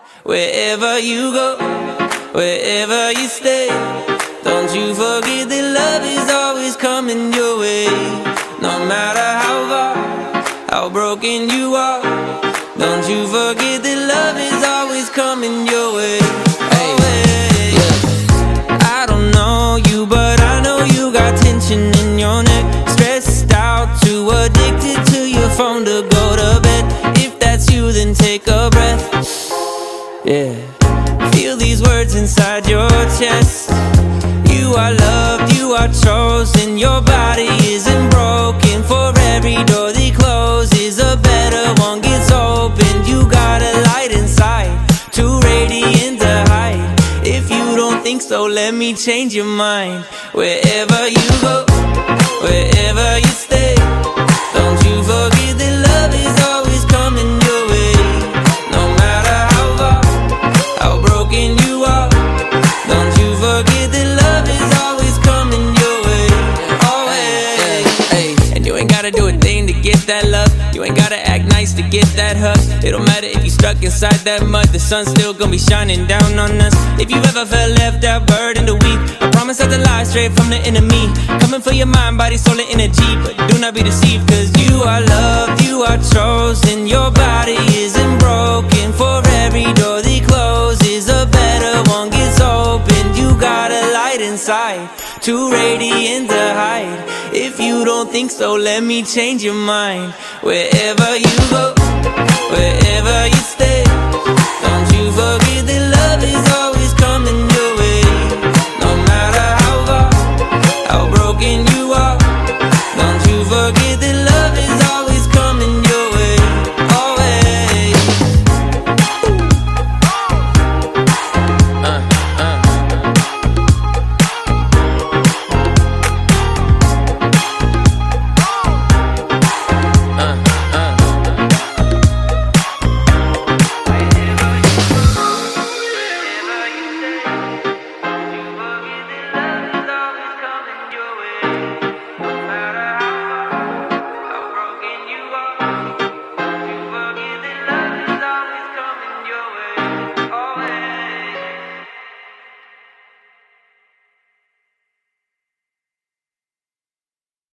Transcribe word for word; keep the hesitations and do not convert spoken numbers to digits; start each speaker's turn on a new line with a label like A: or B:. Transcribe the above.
A: Wherever you go, wherever you stay, don't you forget that love is always coming your way. No matter how far, how broken you are, don't you forget that love is always coming your way. Hey, yeah. I don't know you, but I know you got tension in your neck. Stressed out, too addicted to your phone to go to bed. If that's you, then take a breath. Yeah, feel these words inside your chest. You are loved, you are chosen. Your body isn't broken. For every door that closes, a better one gets opened. You got a light inside, too radiant to hide. If you don't think so, let me change your mind. Wherever you go, wherever you stay, don't you forget that love is always coming your way. No matter how far, how broken you are, don't you forget that love is always coming your way. Always. Hey, and you ain't gotta do a thing to get that love. You ain't gotta act nice to get that hug. It don't matter if you stuck inside that mud, the sun's still gonna be shining down on us. If you ever felt left out, burdened or weak, I promise not to lie straight from the enemy. Coming for your mind, body, soul, and energy. But do not be deceived, cause you are loved, you are chosen. Your body isn't broken. For every door that closes, a better one gets opened. You got a light inside, too radiant to hide. If you don't think so, let me change your mind. Wherever you go, wherever you stay,